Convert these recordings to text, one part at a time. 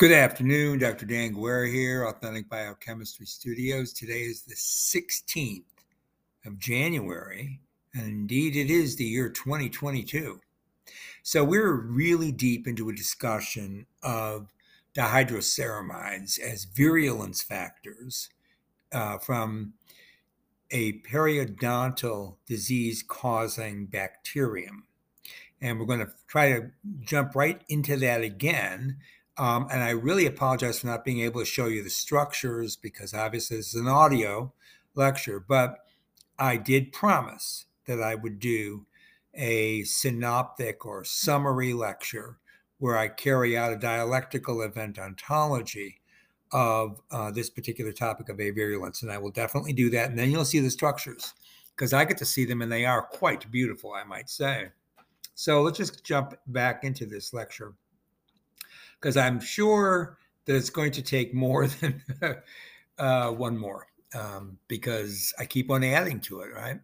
Good afternoon, Dr. Dan Guerra here, Authentic Biochemistry Studios. Today is the 16th of January, and indeed it is the year 2022. So we're really deep into a discussion of dihydroceramides as virulence factors from a periodontal disease causing bacterium. And we're going to try to jump right into that again. And I really apologize for not being able to show you the structures because obviously this is an audio lecture, but I did promise that I would do a synoptic or summary lecture where I carry out a dialectical event ontology of this particular topic of avirulence. And I will definitely do that. And then you'll see the structures because I get to see them and they are quite beautiful, I might say. So let's just jump back into this lecture because I'm sure that it's going to take more than one more because I keep on adding to it, right?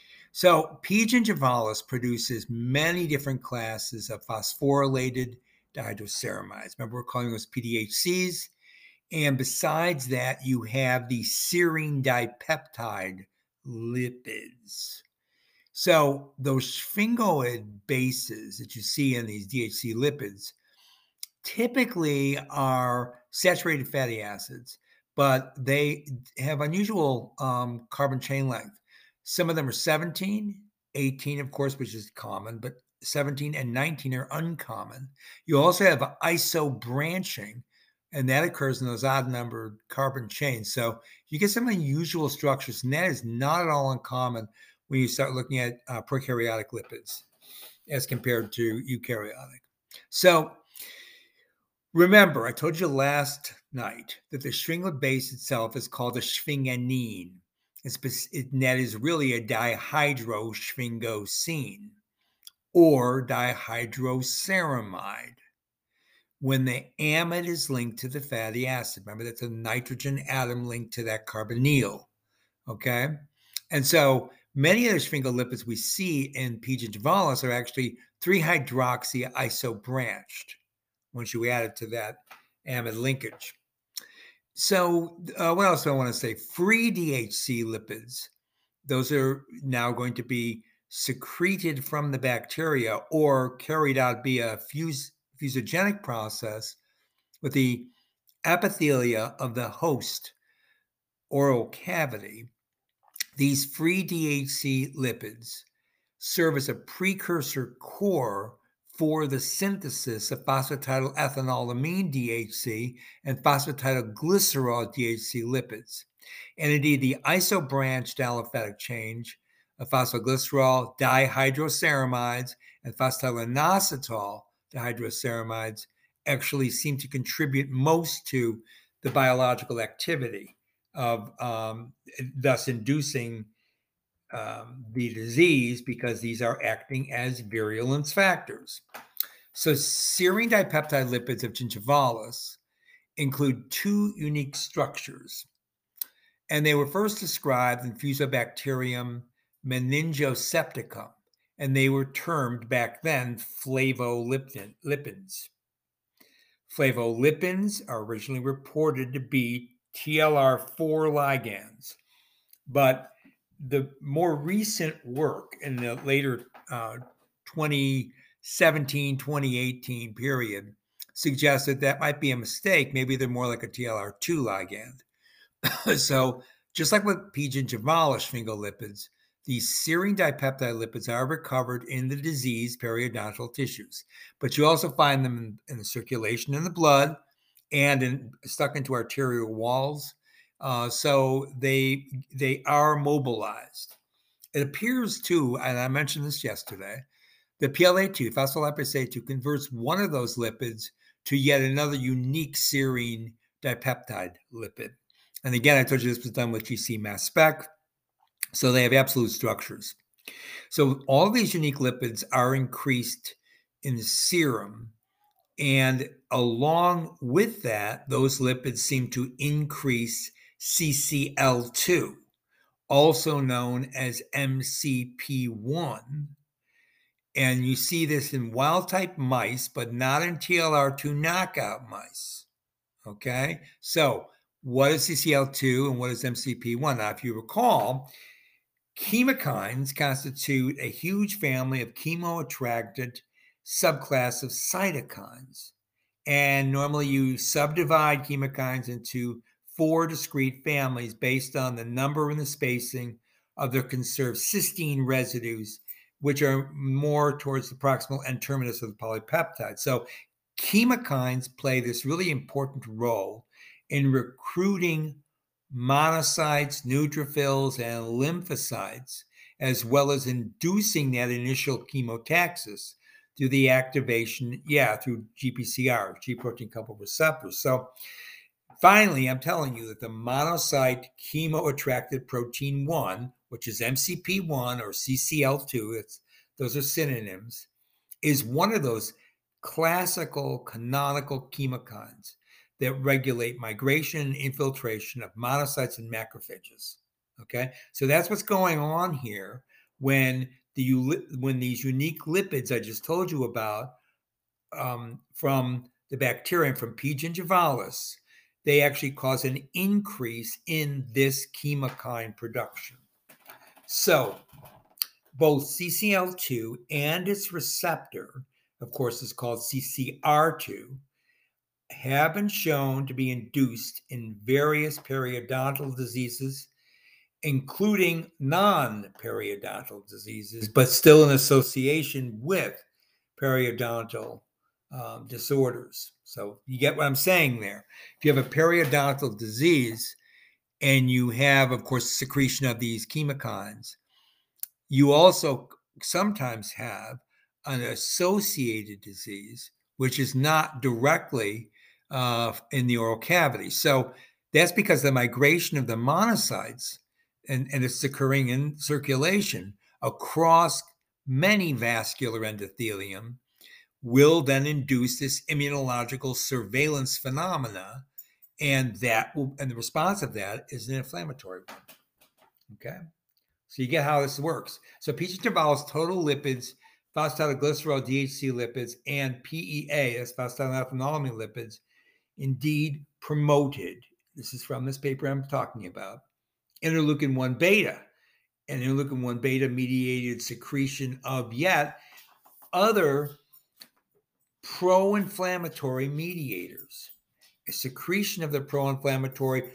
So P. gingivalis produces many different classes of phosphorylated dihydroceramides. Remember, we're calling those PDHCs. And besides that, you have the serine dipeptide lipids. So those sphingosine bases that you see in these DHC lipids typically are saturated fatty acids, but they have unusual carbon chain length. Some of them are 17, 18, of course, which is common, but 17 and 19 are uncommon. You also have isobranching, and that occurs in those odd-numbered carbon chains. So you get some unusual structures, and that is not at all uncommon when you start looking at prokaryotic lipids as compared to eukaryotic. So remember, I told you last night that the stringlet base itself is called a sphinganine. That is really a dihydrosphingosein or dihydroceramide when the amide is linked to the fatty acid. Remember, that's a nitrogen atom linked to that carbonyl, okay? And so many of the sphingolipids we see in P. gingivalis are actually 3-hydroxy isobranched once you add it to that amide linkage. So what else do I want to say? Free DHC lipids, those are now going to be secreted from the bacteria or carried out via a fusogenic process with the epithelia of the host oral cavity. These free DHC lipids serve as a precursor core for the synthesis of phosphatidylethanolamine DHC and phosphatidylglycerol DHC lipids. And indeed, the isobranched aliphatic change of phosphoglycerol dihydroceramides and phosphatidylinositol dihydroceramides actually seem to contribute most to the biological activity of thus inducing the disease because these are acting as virulence factors. So serine dipeptide lipids of gingivalis include two unique structures, and they were first described in Fusobacterium meningosepticum, and they were termed back then flavolipins. Flavolipins are originally reported to be TLR4 ligands, but the more recent work in the later 2017, 2018 period suggested that might be a mistake. Maybe they're more like a TLR2 ligand. So just like with P. gingivalis sphingolipids, these serine dipeptide lipids are recovered in the diseased periodontal tissues, but you also find them in the circulation in the blood and stuck into arterial walls. So they are mobilized. It appears too, and I mentioned this yesterday, the PLA2, phospholipase A2, converts one of those lipids to yet another unique serine dipeptide lipid. And again, I told you this was done with GC mass spec, so they have absolute structures. So all these unique lipids are increased in the serum, and along with that, those lipids seem to increase CCL2, also known as MCP1. And you see this in wild-type mice, but not in TLR2 knockout mice. Okay, so what is CCL2 and what is MCP1? Now, if you recall, chemokines constitute a huge family of chemo-attracted subclass of cytokines. And normally you subdivide chemokines into 4 discrete families based on the number and the spacing of their conserved cysteine residues, which are more towards the proximal N-terminus of the polypeptide. So chemokines play this really important role in recruiting monocytes, neutrophils, and lymphocytes, as well as inducing that initial chemotaxis through the activation, through GPCR, G protein coupled receptors. So finally, I'm telling you that the monocyte chemo-attracted protein 1, which is MCP1 or CCL2, those are synonyms, is one of those classical canonical chemokines that regulate migration and infiltration of monocytes and macrophages. Okay, so that's what's going on here when these unique lipids I just told you about from the bacterium, from P. gingivalis, they actually cause an increase in this chemokine production. So both CCL2 and its receptor, of course, is called CCR2, have been shown to be induced in various periodontal diseases, including non-periodontal diseases, but still in association with periodontal disorders. So you get what I'm saying there. If you have a periodontal disease and you have, of course, secretion of these chemokines, you also sometimes have an associated disease, which is not directly in the oral cavity. So that's because the migration of the monocytes, and it's occurring in circulation across many vascular endothelium, will then induce this immunological surveillance phenomena, and the response of that is an inflammatory one. Okay. So you get how this works. So P. gingivalis total lipids, phosphatidylglycerol, DHC lipids, and PEA, that's phosphatidylethanolamine lipids, indeed promoted, this is from this paper I'm talking about, interleukin 1 beta, and interleukin 1 beta mediated secretion of yet other pro-inflammatory mediators. A secretion of the pro-inflammatory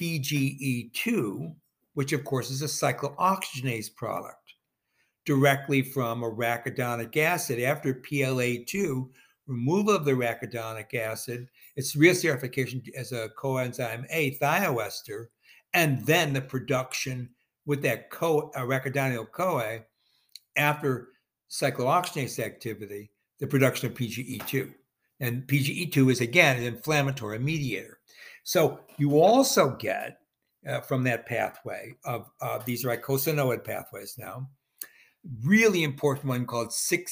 PGE2, which of course is a cyclooxygenase product, directly from arachidonic acid. After PLA2, removal of the arachidonic acid, its reacidification as a coenzyme A, thioester, and then the production with that arachidonyl-CoA after cyclooxygenase activity, the production of PGE2. And PGE2 is, again, an inflammatory mediator. So you also get, from that pathway of these are icosanoid pathways now, really important one called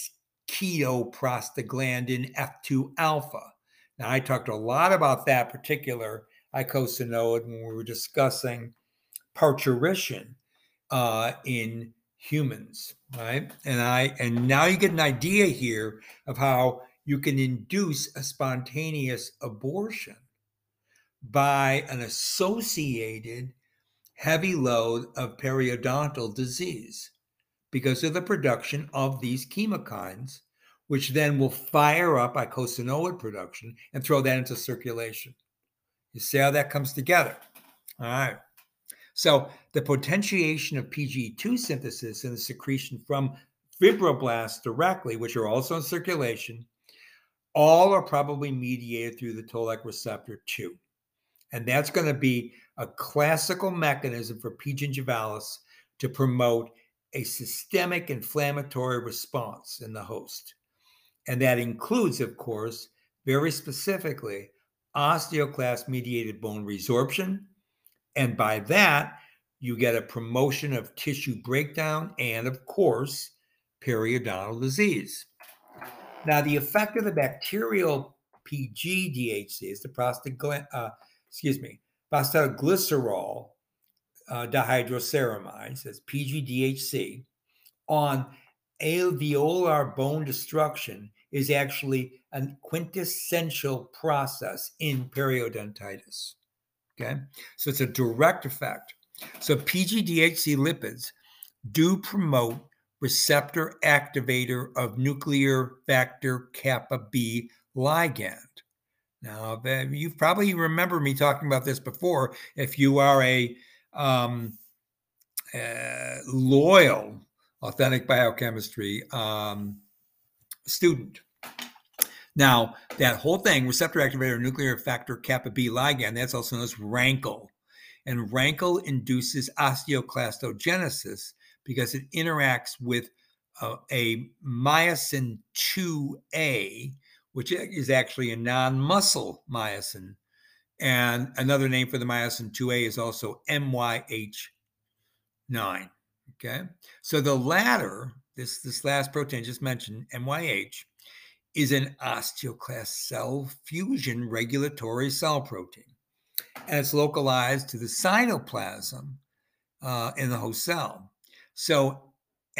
6-ketoprostaglandin F2 alpha. Now, I talked a lot about that particular icosanoid when we were discussing parturition in humans, right? And now you get an idea here of how you can induce a spontaneous abortion by an associated heavy load of periodontal disease because of the production of these chemokines, which then will fire up icosanoid production and throw that into circulation. You see how that comes together? All right. So the potentiation of PGE2 synthesis and the secretion from fibroblasts directly, which are also in circulation, all are probably mediated through the toll-like receptor 2. And that's going to be a classical mechanism for P. gingivalis to promote a systemic inflammatory response in the host. And that includes, of course, very specifically, osteoclast-mediated bone resorption. And by that, you get a promotion of tissue breakdown and, of course, periodontal disease. Now, the effect of the bacterial PGDHC is the phosphatidylglycerol dihydroceramide, that's PGDHC, on alveolar bone destruction is actually a quintessential process in periodontitis. Okay, so it's a direct effect. So PGDHC lipids do promote receptor activator of nuclear factor kappa B ligand. Now, you probably remember me talking about this before if you are a loyal Authentic Biochemistry student. Now, that whole thing, receptor activator nuclear factor kappa B ligand, that's also known as RANKL. And RANKL induces osteoclastogenesis because it interacts with a myosin 2A, which is actually a non-muscle myosin. And another name for the myosin 2A is also MYH9. Okay, so the latter, this last protein I just mentioned, MYH, is an osteoclast cell fusion regulatory cell protein. And it's localized to the cytoplasm in the host cell. So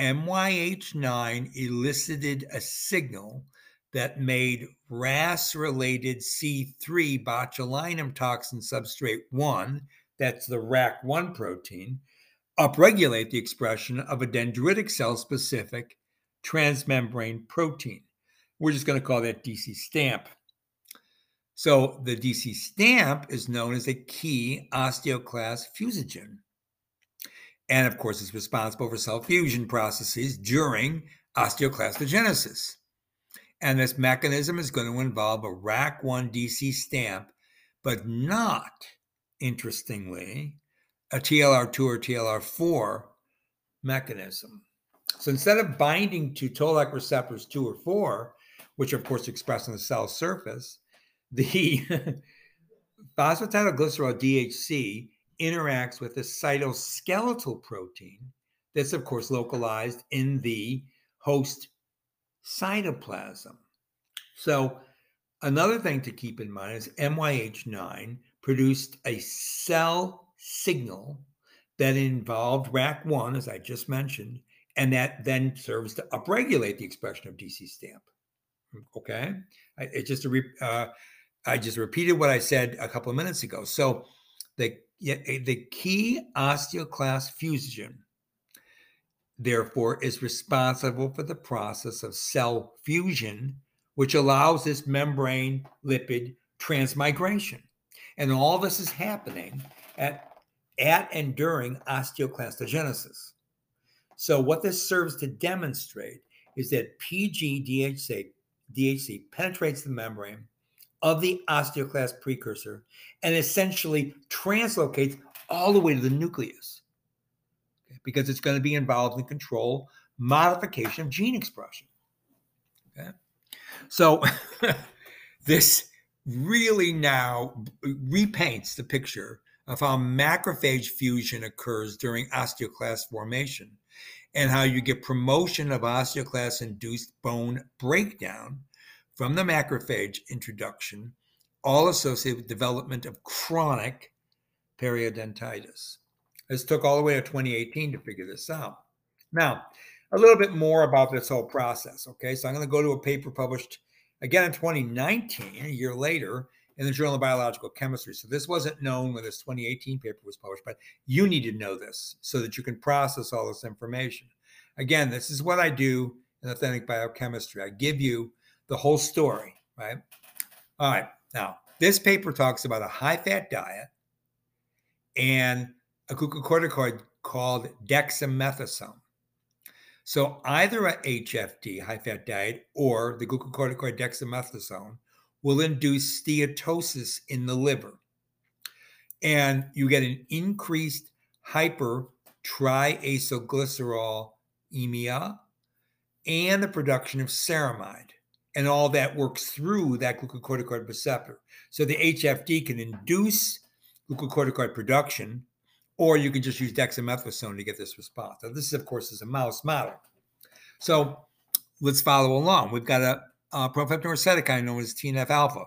MYH9 elicited a signal that made RAS-related C3 botulinum toxin substrate 1, that's the RAC1 protein, upregulate the expression of a dendritic cell-specific transmembrane protein. We're just going to call that DC stamp. So the DC stamp is known as a key osteoclast fusogen. And of course, it's responsible for cell fusion processes during osteoclastogenesis. And this mechanism is going to involve a RAC1 DC stamp, but not, interestingly, a TLR2 or TLR4 mechanism. So instead of binding to toll-like receptors 2 or 4, which are of course expressed on the cell surface, the phosphatidylglycerol DHC interacts with a cytoskeletal protein that's of course localized in the host cytoplasm. So another thing to keep in mind is MYH9 produced a cell signal that involved RAC1, as I just mentioned, and that then serves to upregulate the expression of DC stamp. Okay, I just repeated what I said a couple of minutes ago. So the key osteoclast fusogen, therefore, is responsible for the process of cell fusion, which allows this membrane lipid transmigration. And all this is happening at and during osteoclastogenesis. So what this serves to demonstrate is that PGDHC penetrates the membrane of the osteoclast precursor and essentially translocates all the way to the nucleus, okay, because it's going to be involved in control modification of gene expression. Okay, so this really now repaints the picture of how macrophage fusion occurs during osteoclast formation and how you get promotion of osteoclast-induced bone breakdown from the macrophage introduction, all associated with development of chronic periodontitis. This took all the way to 2018 to figure this out. Now, a little bit more about this whole process, okay? So I'm going to go to a paper published again in 2019, a year later, in the Journal of Biological Chemistry. So this wasn't known when this 2018 paper was published, but you need to know this so that you can process all this information. Again, this is what I do in Authentic Biochemistry. I give you the whole story, right? All right. Now, this paper talks about a high-fat diet and a glucocorticoid called dexamethasone. So either a HFD, high-fat diet, or the glucocorticoid dexamethasone will induce steatosis in the liver. And you get an increased hypertriacylglycerolemia and the production of ceramide. And all that works through that glucocorticoid receptor. So the HFD can induce glucocorticoid production, or you can just use dexamethasone to get this response. Now, this, of course, is a mouse model. So let's follow along. We've got a profeptine cytokine known as TNF-alpha.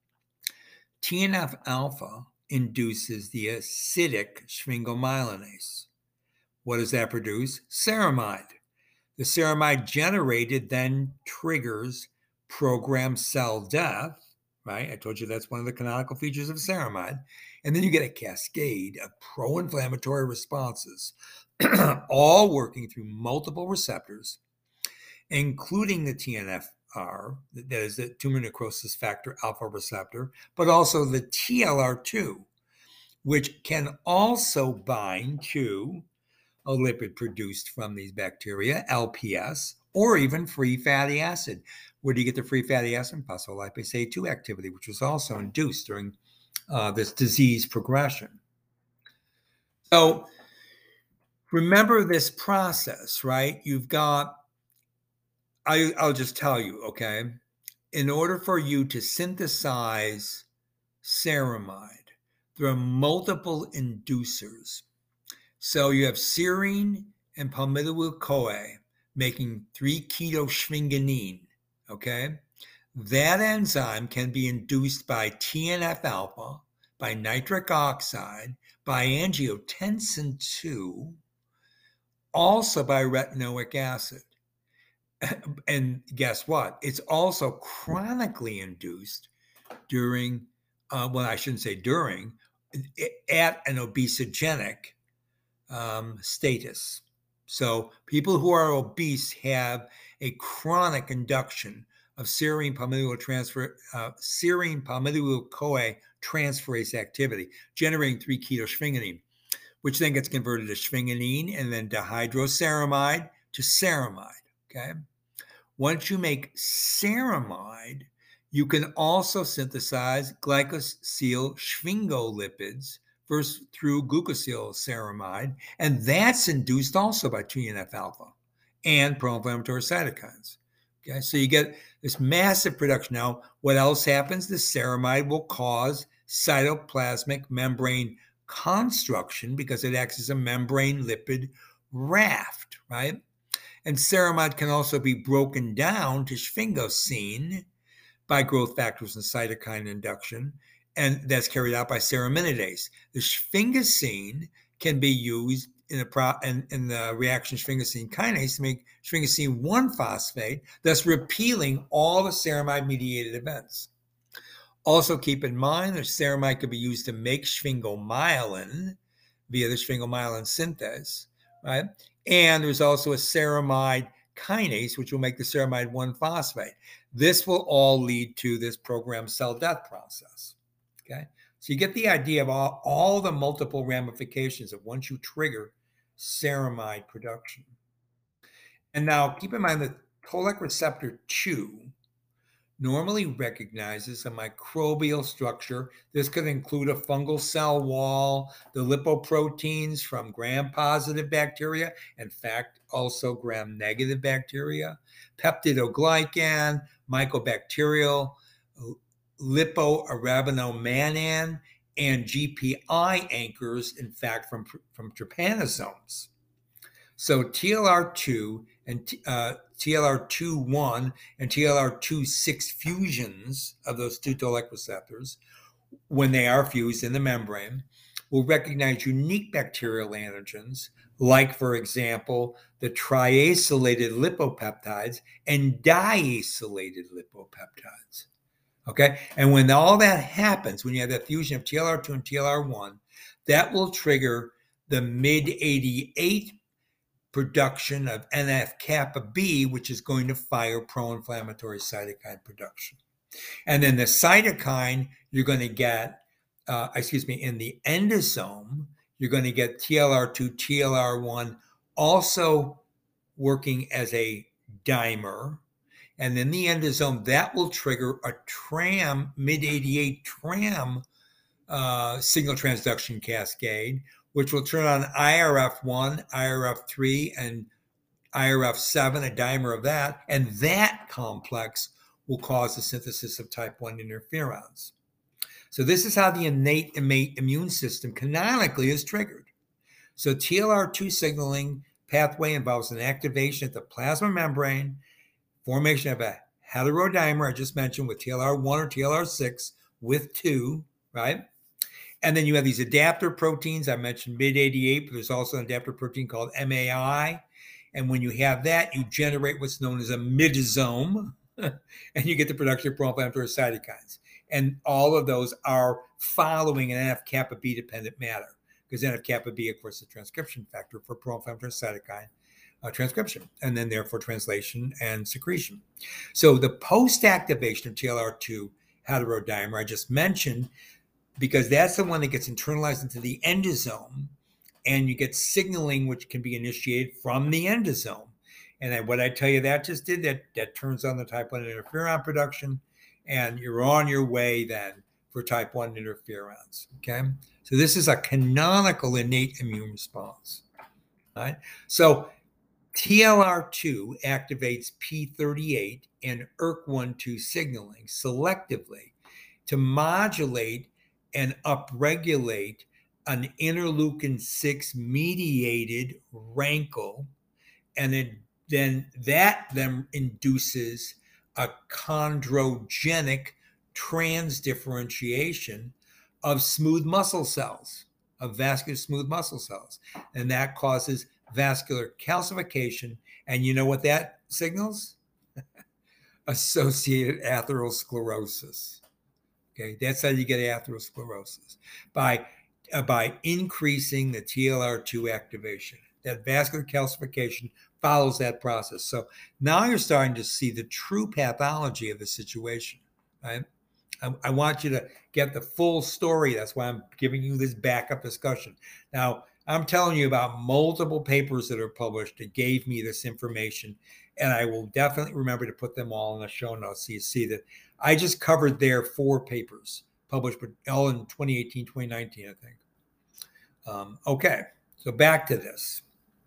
TNF-alpha induces the acidic sphingomyelinase. What does that produce? Ceramide. The ceramide generated then triggers programmed cell death, right? I told you that's one of the canonical features of ceramide. And then you get a cascade of pro-inflammatory responses, all working through multiple receptors, including the TNFR, that is the tumor necrosis factor alpha receptor, but also the TLR2, which can also bind to a lipid produced from these bacteria, LPS, or even free fatty acid. Where do you get the free fatty acid? Phospholipase A2 activity, which was also induced during this disease progression. So remember this process, right? You've got, I'll just tell you, okay? In order for you to synthesize ceramide, there are multiple inducers. So you have serine and palmitoyl-CoA making 3-keto-schwingenine, okay? That enzyme can be induced by TNF-alpha, by nitric oxide, by angiotensin II, also by retinoic acid. And guess what? It's also chronically induced during, well, I shouldn't say during, at an obesogenic status. So people who are obese have a chronic induction of serine palmitoyl-CoA transferase activity, generating 3-keto-schwingenine, which then gets converted to schwingenine and then dihydroceramide to ceramide. Okay. Once you make ceramide, you can also synthesize glycosyl sphingolipids first through glucosylceramide, and that's induced also by TNF-alpha and pro-inflammatory cytokines. Okay, so you get this massive production. Now, what else happens? The ceramide will cause cytoplasmic membrane construction because it acts as a membrane lipid raft, right? And ceramide can also be broken down to sphingosine by growth factors and cytokine induction, and that's carried out by ceraminidase. The sphingosine can be used in the reaction sphingosine kinase to make sphingosine 1-phosphate, thus repealing all the ceramide-mediated events. Also keep in mind that ceramide could be used to make sphingomyelin via the sphingomyelin synthase, right? And there's also a ceramide kinase, which will make the ceramide 1-phosphate. This will all lead to this programmed cell death process, okay? So you get the idea of all the multiple ramifications of once you trigger ceramide production. And now keep in mind that toll-like receptor 2 normally recognizes a microbial structure. This could include a fungal cell wall, the lipoproteins from gram-positive bacteria, in fact, also gram-negative bacteria, peptidoglycan, mycobacterial, lipoarabinomannan, and GPI anchors, in fact, from trypanosomes. So TLR2 and TLR2-1 and TLR2-6 fusions of those two toll-like receptors, when they are fused in the membrane, will recognize unique bacterial antigens, like, for example, the triacylated lipopeptides and diacylated lipopeptides. Okay, and when all that happens, when you have that fusion of TLR2 and TLR1, that will trigger the MYD88 production of NF-kappa B, which is going to fire pro-inflammatory cytokine production. And then the cytokine, you're going to get, in the endosome, you're going to get TLR2, TLR1 also working as a dimer. And then the endosome, that will trigger a TRAM, MYD88 TRAM signal transduction cascade, which will turn on IRF1, IRF3, and IRF7, a dimer of that, and that complex will cause the synthesis of type 1 interferons. So this is how the innate immune system canonically is triggered. So TLR2 signaling pathway involves an activation at the plasma membrane, formation of a heterodimer, I just mentioned, with TLR1 or TLR6 with 2, right? And then you have these adapter proteins. I mentioned MYD88, but there's also an adapter protein called MAI. And when you have that, you generate what's known as a midosome. and you get the production of pro-inflammatory cytokines. And all of those are following an NF-kappa B dependent matter, because NF-kappa B, of course, is a transcription factor for pro-inflammatory cytokine transcription, and then therefore translation and secretion. So the post-activation of TLR2 heterodimer I just mentioned, because that's the one that gets internalized into the endosome, and you get signaling which can be initiated from the endosome. And what I tell you that just did, that turns on the type 1 interferon production, and you're on your way then for type 1 interferons, okay? So this is a canonical innate immune response, right? So TLR2 activates P38 and ERK1/2 signaling selectively to modulate and upregulate an interleukin-6 mediated rankle, and then induces a chondrogenic transdifferentiation of smooth muscle cells, of vascular smooth muscle cells, and that causes vascular calcification. And you know what that signals? Associated atherosclerosis. Okay, that's how you get atherosclerosis, by increasing the TLR2 activation. That vascular calcification follows that process. So now you're starting to see the true pathology of the situation, right? I want you to get the full story. That's why I'm giving you this backup discussion. Now, I'm telling you about multiple papers that are published that gave me this information, and I will definitely remember to put them all in the show notes so you see that I just covered their 4 papers published, but all in 2018, 2019, I think. Okay, so back to this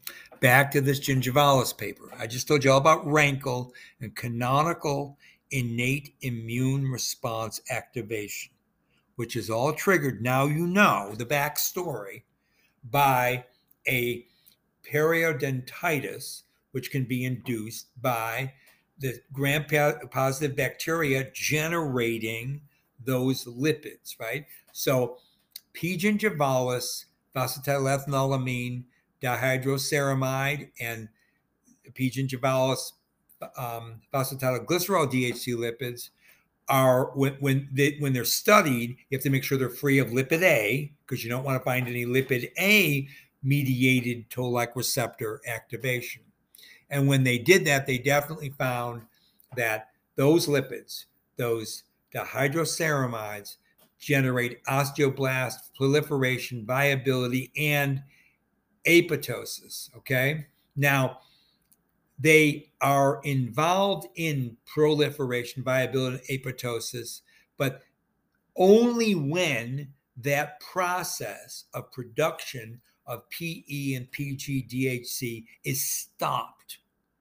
Gingivalis paper. I just told you all about rankle and canonical innate immune response activation, which is all triggered, now you know the backstory, by a periodontitis, which can be induced by the gram-positive bacteria generating those lipids, right? So P. gingivalis, phosphatidylethanolamine dihydroceramide, and P. gingivalis phosphatidylglycerol DHC lipids are, when they're studied, you have to make sure they're free of lipid A, because you don't want to find any lipid A mediated toll-like receptor activation. And when they did that, they definitely found that those lipids, those dihydroceramides, generate osteoblast proliferation, viability, and apoptosis, okay? Now, they are involved in proliferation, viability, and apoptosis, but only when that process of production of PE and PGDHC is stopped.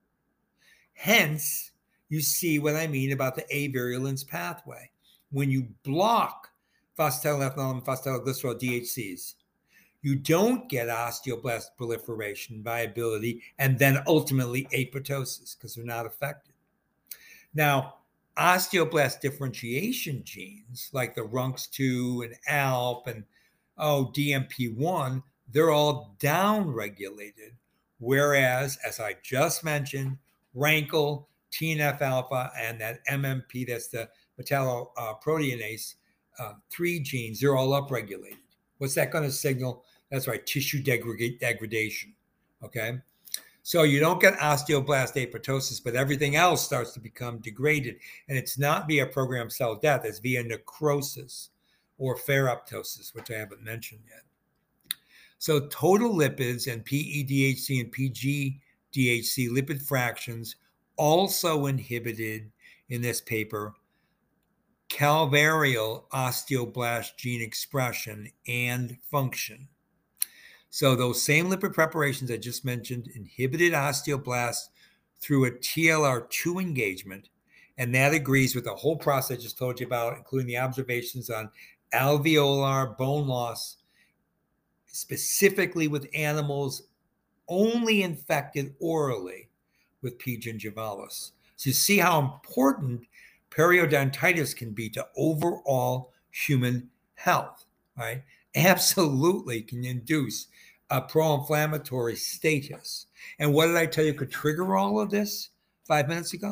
Hence, you see what I mean about the avirulence pathway. When you block phosphatidylethanolamine and phosphatidylglycerol DHCs, you don't get osteoblast proliferation, viability, and then ultimately apoptosis, because they're not affected. Now, osteoblast differentiation genes like the RUNX2 and ALP and DMP1, they're all downregulated, whereas, as I just mentioned, rankle, TNF alpha, and that MMP, that's the metalloproteinase 3 genes, they're all upregulated. What's that going to signal? That's right, tissue degradation, okay? So you don't get osteoblast apoptosis, but everything else starts to become degraded. And it's not via programmed cell death, it's via necrosis or ferroptosis, which I haven't mentioned yet. So total lipids and PEDHC and PGDHC lipid fractions also inhibited in this paper calvarial osteoblast gene expression and function. So those same lipid preparations I just mentioned inhibited osteoblasts through a TLR2 engagement, and that agrees with the whole process I just told you about, including the observations on alveolar bone loss, specifically with animals only infected orally with P. gingivalis. So you see how important periodontitis can be to overall human health, right? Absolutely can induce a pro-inflammatory status. And what did I tell you could trigger all of this 5 minutes ago?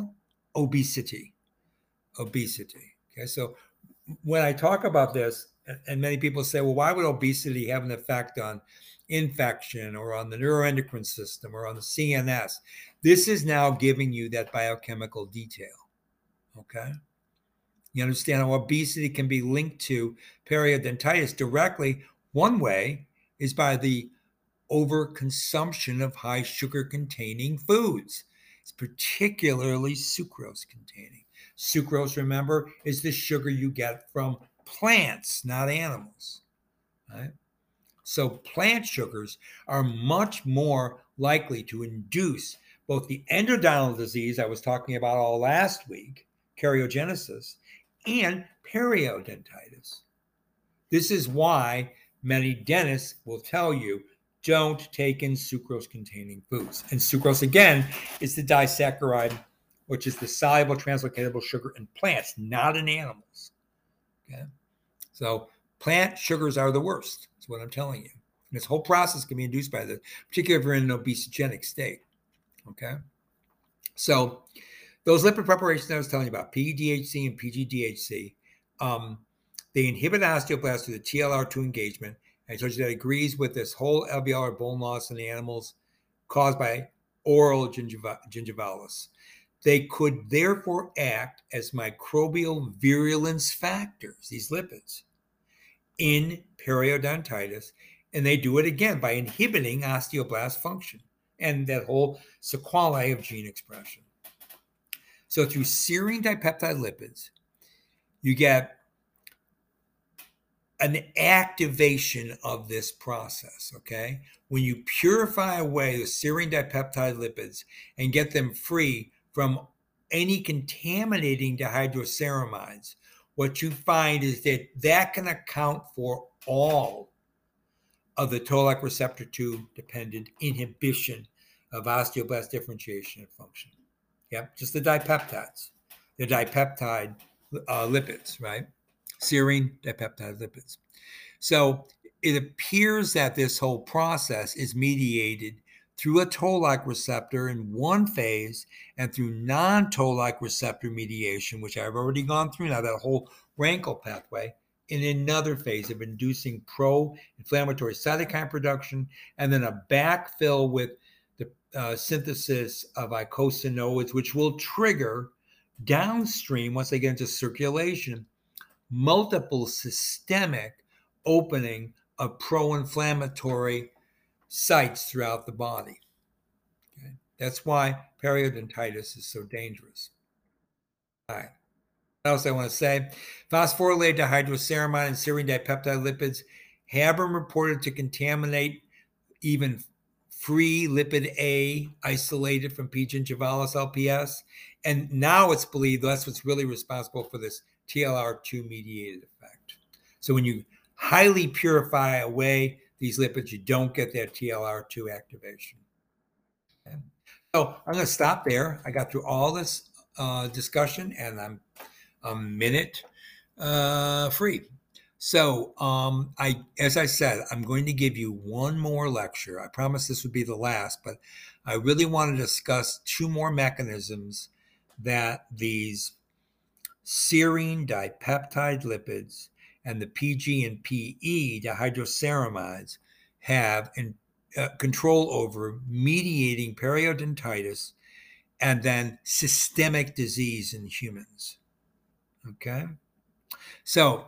obesity. Obesity. Okay, so when I talk about this, and many people say, well, why would obesity have an effect on infection or on the neuroendocrine system or on the CNS? This is now giving you that biochemical detail. Okay. You understand how obesity can be linked to periodontitis directly. One way is by the overconsumption of high sugar containing foods. It's particularly sucrose containing. Sucrose, remember, is the sugar you get from plants, not animals. Right? So plant sugars are much more likely to induce both the endodontal disease I was talking about all last week, karyogenesis, and periodontitis. This is why many dentists will tell you don't take in sucrose containing foods. And sucrose, again, is the disaccharide, which is the soluble translocatable sugar in plants, not in animals. Okay? So plant sugars are the worst, is what I'm telling you. And this whole process can be induced by this, particularly if you're in an obesogenic state. Okay? So those lipid preparations I was telling you about, PDHC and PGDHC, they inhibit osteoblasts through the TLR2 engagement. I told you that agrees with this whole alveolar bone loss in the animals caused by oral gingivalis. They could therefore act as microbial virulence factors, these lipids, in periodontitis, and they do it again by inhibiting osteoblast function and that whole sequelae of gene expression. So through serine dipeptide lipids, you get an activation of this process, okay? When you purify away the serine dipeptide lipids and get them free from any contaminating dihydroceramides, what you find is that that can account for all of the toll-like receptor 2 dependent inhibition of osteoblast differentiation and function. Yep, just the dipeptides, the dipeptide lipids, right? Serine dipeptide lipids. So it appears that this whole process is mediated through a toll-like receptor in one phase and through non-toll-like receptor mediation, which I've already gone through now, that whole Rankel pathway, in another phase of inducing pro-inflammatory cytokine production, and then a backfill with the synthesis of eicosanoids, which will trigger downstream, once they get into circulation, multiple systemic opening of pro-inflammatory sites throughout the body. Okay? That's why periodontitis is so dangerous. All right. What else I want to say? Phosphorylated dihydroceramide and serine dipeptide lipids have been reported to contaminate even free lipid A isolated from P. gingivalis LPS. And now it's believed that's what's really responsible for this TLR2 mediated effect. So when you highly purify away these lipids, you don't get that TLR2 activation. Okay. So I'm going to stop there. I got through all this discussion and I'm a minute free. So as I said, I'm going to give you one more lecture. I promise this would be the last, but I really want to discuss two more mechanisms that these serine dipeptide lipids and the PG and PE dihydroceramides have control over mediating periodontitis and then systemic disease in humans. Okay? So,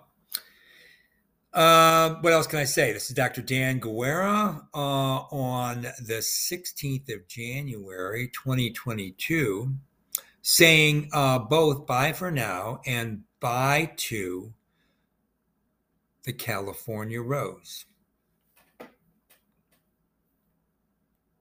what else can I say? This is Dr. Dan Guerra on the 16th of January, 2022, saying both bye for now and bye to the California Rose.